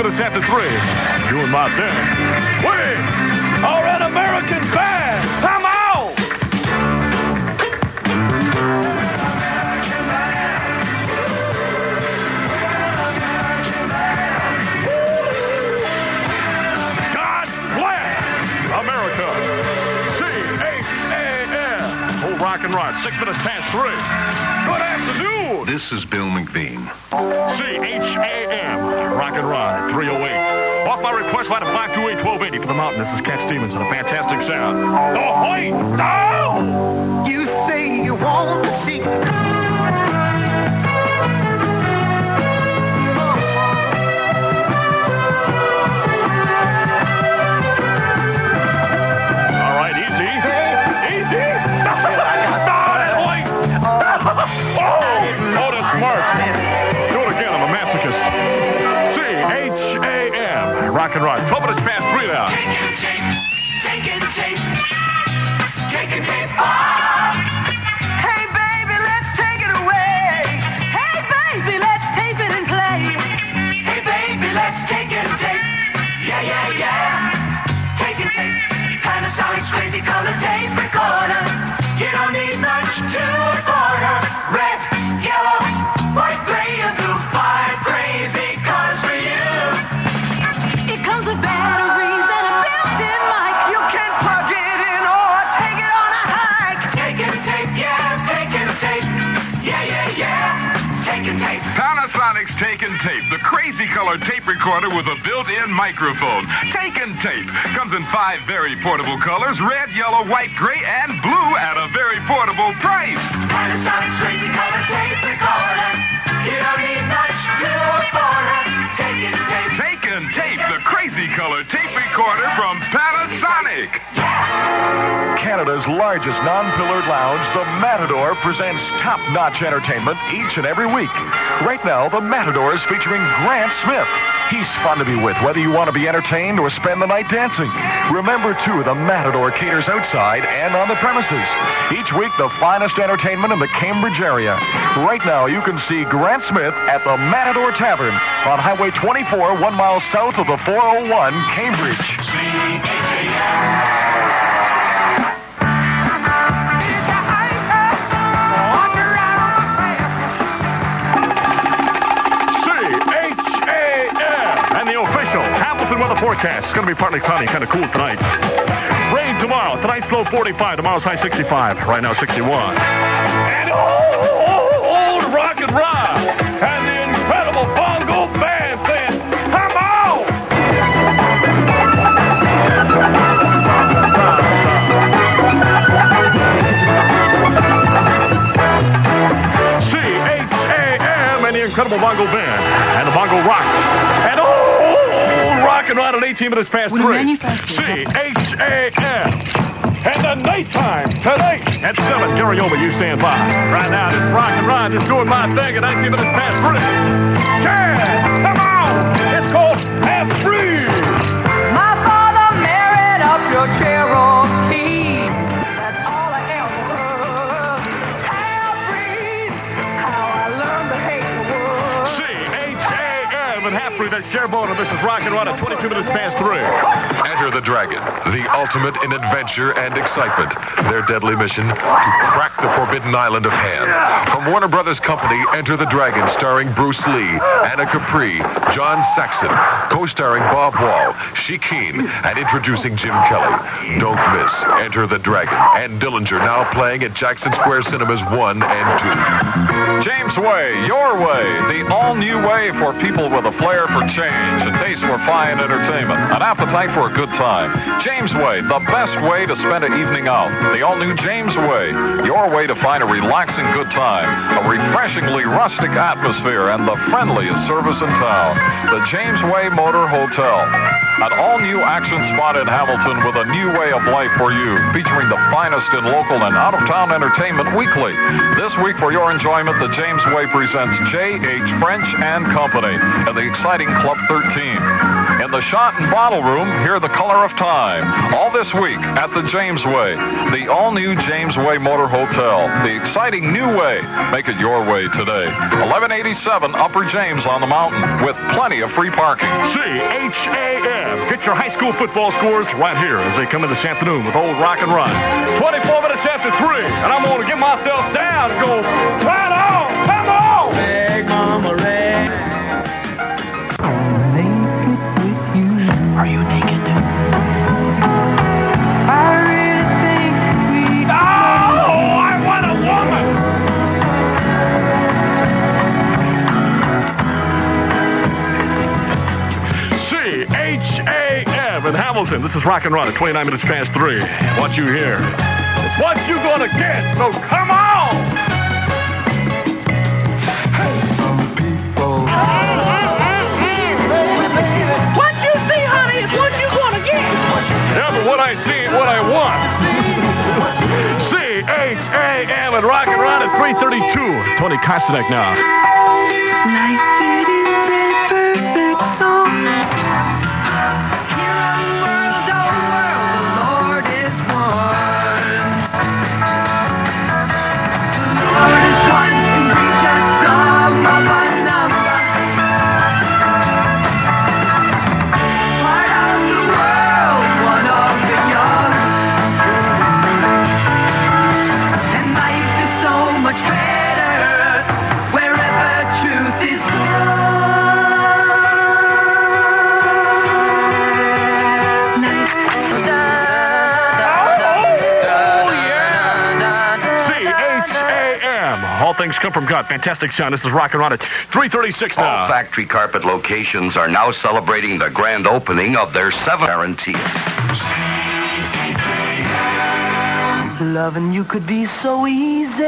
minutes after 3. Doing my thing. We are an American band. Come out! God bless America. C-H-A-N. Old rock and roll. 6 minutes past 3. Good afternoon. This is Bill McBean. C-H-A-M. Rock and Rod, 308. Off my request line of 528-1280 to the mountain. This is Cat Stevens and a fantastic sound. Ahoy! Now! You say you want to see. All right, easy. Easy. Oh, that's smart. Do it again. I'm a masochist. C-H-A-M. Rock and roll. 12 minutes past 3 now. Taking tape. Taking tape. Oh! Hey, baby, let's take it away. Hey, baby, let's tape it and play. Hey, baby, let's take it and tape. Yeah. Taking tape. Panasonic's crazy color tape recorder. You don't need much to afford her. Red, yellow, white, gray, and blue. 5 crazy colors for you. It comes with batteries and a built-in mic. You can plug it in or take it on a hike. Taking tape, yeah, taking tape. Yeah. Taking tape. Panasonic's Taken Tape, the crazy color tape recorder with a built-in microphone. Taken Tape comes in 5 very portable colors: red, yellow, white, gray, and blue at a very portable price. Panasonic's crazy color tape recorder. You don't need much to afford it. Taking tape. Taken Tape, the crazy color tape recorder from Panasonic. Canada's largest non-pillared lounge, the Matador, presents top-notch entertainment each and every week. Right now, the Matador is featuring Grant Smith. He's fun to be with, whether you want to be entertained or spend the night dancing. Remember, too, the Matador caters outside and on the premises. Each week, the finest entertainment in the Cambridge area. Right now, you can see Grant Smith at the Matador Tavern on Highway 24, 1 mile south of the 401, Cambridge. Weather forecast. It's going to be partly cloudy, kind of cool tonight. Rain tomorrow. Tonight's low 45. Tomorrow's high 65. Right now 61. And old rock and roll. And the incredible bongo band saying, come on! C-H-A-M and the incredible bongo band. And the bongo rock. And rock and roll at 18 minutes past 3. C-H-A-M. And the nighttime tonight at 7. Gary Oldman, you stand by. Right now, this rock and roll is doing my thing at 19 minutes past 3. Yeah, come on. It's called Half Free. My father married up your Cherokee. That's all I ever was. Half free. How I learned to hate the world. C-H-A-M and Half Free. That's Cherbourne, and this is rock and roll at 22 minutes past 3. Enter the Dragon, the ultimate in adventure and excitement. Their deadly mission, to crack the forbidden island of Han. From Warner Brothers Company, Enter the Dragon, starring Bruce Lee, Anna Capri, John Saxon, co-starring Bob Wall, Shekeen, and introducing Jim Kelly. Don't miss Enter the Dragon and Dillinger, now playing at Jackson Square Cinemas 1 and 2. James Way, your way, the all-new way for people with a flair for change, a taste for fine entertainment, an appetite for a good time. James Way, the best way to spend an evening out. The all-new James Way, your way to find a relaxing good time, a refreshingly rustic atmosphere, and the friendliest service in town. The James Way Motor Hotel. An all-new action spot in Hamilton with a new way of life for you, featuring the finest in local and out-of-town entertainment weekly. This week, for your enjoyment, the James Way presents J.H. French and Company and the exciting Club 13. In the Shot and Bottle Room, hear The Color of Time. All this week at the James Way, the all-new James Way Motor Hotel. The exciting new way. Make it your way today. 1187 Upper James on the mountain with plenty of free parking. CHAM. Get your high school football scores right here as they come in this afternoon with Old Rock and Run. 24 minutes after 3, and I'm going to get myself down and go, right on, come on! Rag, mama, rag. Are you naked? I really think we... Oh, I want a woman! CHAM in Hamilton. This is Rock and Run at 29 minutes past 3. And what you hear is what you gonna get, so come on! What you see, honey, is what you gonna get. Yeah, but what I see ain't what I want. CHAM and Rock and Run at 3:32. Tony Kostanek now. Life, it is a perfect song. Hear a world, oh world, the Lord is one. The Lord is one, and brings us some of a number. Part of the world, one of the young. And life is so much better wherever truth is CHAM. All things come from God. Fantastic sound. This is Rock and Run at 3:36 now. All factory carpet locations are now celebrating the grand opening of their 7th guarantee. Loving you could be so easy.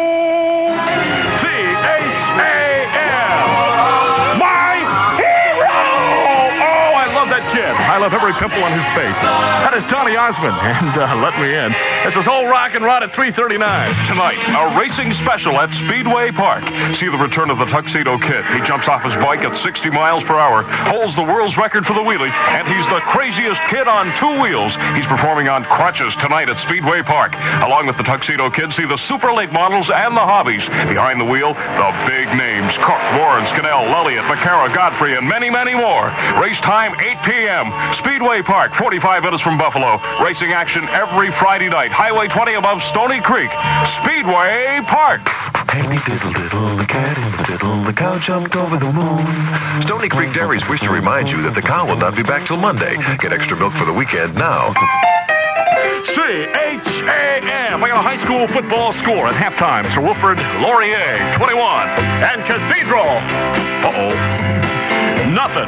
CHAM. My hero! Oh, I love that kid. I love every pimple on his face. That is Donny Osmond. And let me in. This is Old Rock and Run at 3:39. Tonight, a racing special at Speedway Park. See the return of the Tuxedo Kid. He jumps off his bike at 60 miles per hour, holds the world's record for the wheelie, and he's the craziest kid on 2 wheels. He's performing on crutches tonight at Speedway Park. Along with the Tuxedo Kid, see the super late models and the hobbies. Behind the wheel, the big names: Cook, Warren, Scannell, Elliott, McCarra, Godfrey, and many, many more. Race time, 8 p.m. Speedway Park, 45 minutes from Buffalo. Racing action every Friday night. Highway 20 above Stony Creek. Speedway Park. Hey, diddle diddle, the cat in the diddle, the cow jumped over the moon. Stony Creek Dairies wish to remind you that the cow will not be back till Monday. Get extra milk for the weekend now. CHAM. I got a high school football score at halftime. Sir Wilfred Laurier, 21. And Cathedral. Nothing.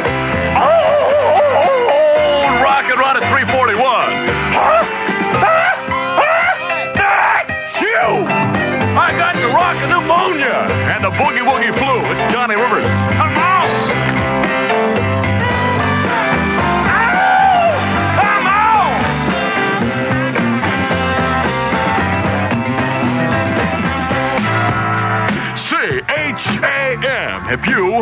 Oh, Rock and Run at 3:41. I got the rockin' pneumonia and the boogie woogie flu. It's Johnny Rivers. Come on! Come on! CHAM. If you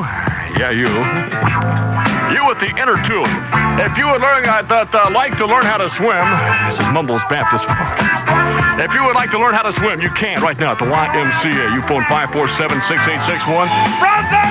at the inner tube, if you would like to learn how to swim, this is Mumbles Baptist. If you would like to learn how to swim, you can right now at the YMCA. You phone 547-6861. From the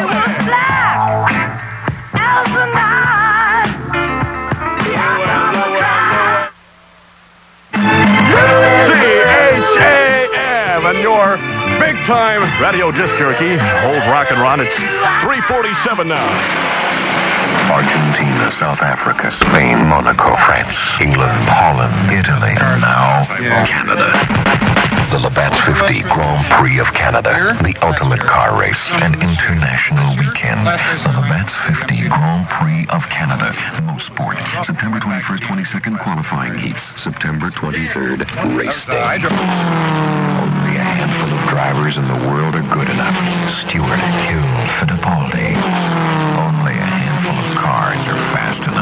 CHAM and your big-time radio disc jockey, Old Rock and Run. It's 3:47 now. Argentina, South Africa, Spain, Monaco, France, England, Holland, Italy, and now Canada. The Labatt's 50 Grand Prix of Canada, the ultimate car race, an international weekend. The Labatt's 50 Grand Prix of Canada. Most sport. September 21st, 22nd qualifying heats. September 23rd, race day. Only a handful of drivers in the world are good enough. Stewart, Hill, Fittipaldi. Only a handful of cars are fast enough.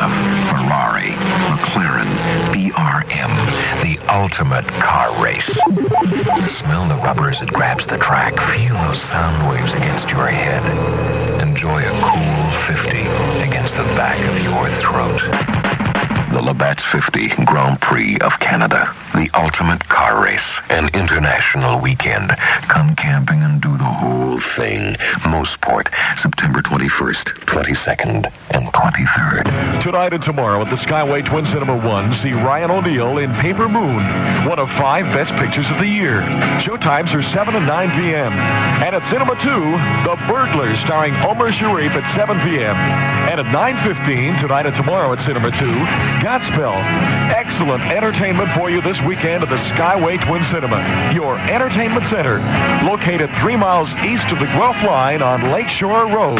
ultimate car race. Smell the rubber as it grabs the track. Feel those sound waves against your head. Enjoy a cool 50 against the back of your throat. The Labatt's 50 Grand Prix of Canada. The ultimate car race. An international weekend. Come camping and do the whole thing. Mossport, September 21st, 22nd, and 23rd. Tonight and tomorrow at the Skyway Twin Cinema 1, see Ryan O'Neal in Paper Moon, one of 5 best pictures of the year. Showtimes are 7 and 9 p.m. And at Cinema 2, The Burglars, starring Omar Sharif at 7 p.m. And at 9:15 tonight and tomorrow at Cinema 2, Godspell. Excellent entertainment for you this weekend at the Skyway Twin Cinema, your entertainment center, located 3 miles east of the Guelph Line on Lakeshore Road.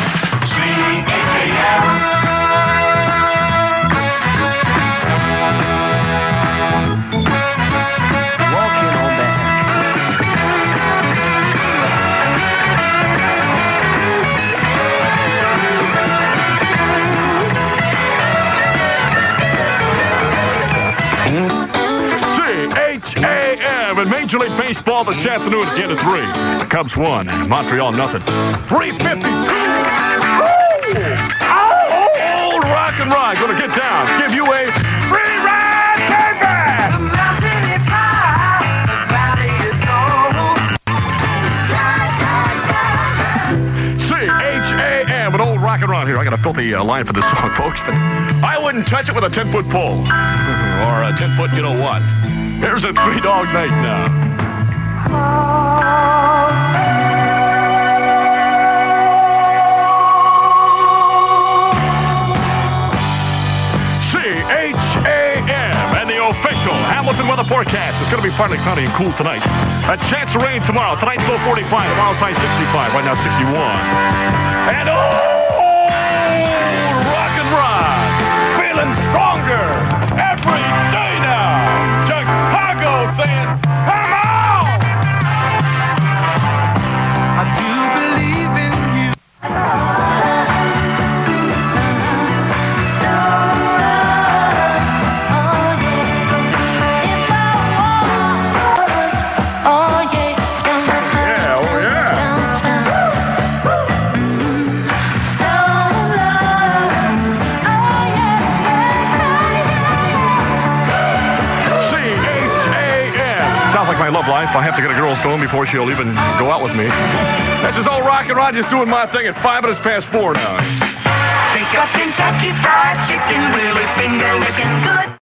CHAM. Walking on that. CHAM in Major League Baseball this afternoon again at 3. Cubs 1, Montreal nothing. 3:50. Oh, rock and ride. Gonna get down. Give you a free ride, baby. The mountain is high, the valley is low. CHAM, an old rock and roll here. I got a filthy line for this song, folks, but I wouldn't touch it with a 10-foot pole. Or a 10-foot you know what. There's a 3-dog night now. CHAM and the official Hamilton weather forecast. It's going to be partly cloudy and cool tonight. A chance of rain tomorrow. Tonight's low 45. Tomorrow's high 65. Right now 61. And rock and ride. Feeling stronger every day now. Chicago saying, come on! I do believe in you. Yeah, oh yeah. CHAM. Sounds like my love life. I have to get a girl stoned before she'll even go out with me. That's just old rock and ride, just doing my thing at 5 minutes past 4 now. Think of Kentucky Fried Chicken, Willie Finger looking good.